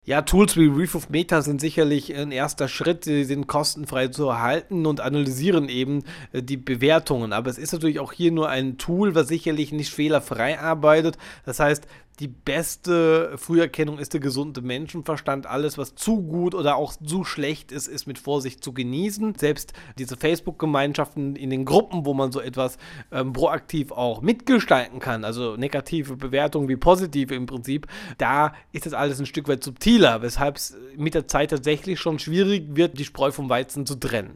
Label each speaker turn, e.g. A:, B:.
A: Ja, Tools wie Reef of Meta sind sicherlich ein erster Schritt. Sie sind kostenfrei zu erhalten und analysieren eben die Bewertungen. Aber es ist natürlich auch hier nur ein Tool, was sicherlich nicht fehlerfrei arbeitet. Das heißt, die beste Früherkennung ist der gesunde Menschenverstand. Alles, was zu gut oder auch zu schlecht ist, ist mit Vorsicht zu genießen. Selbst diese Facebook-Gemeinschaften in den Gruppen, wo man so etwas proaktiv auch mitgestalten kann, also negative Bewertungen wie positive im Prinzip, da ist das alles ein Stück weit subtiler, weshalb es mit der Zeit tatsächlich schon schwierig wird, die Spreu vom Weizen zu trennen.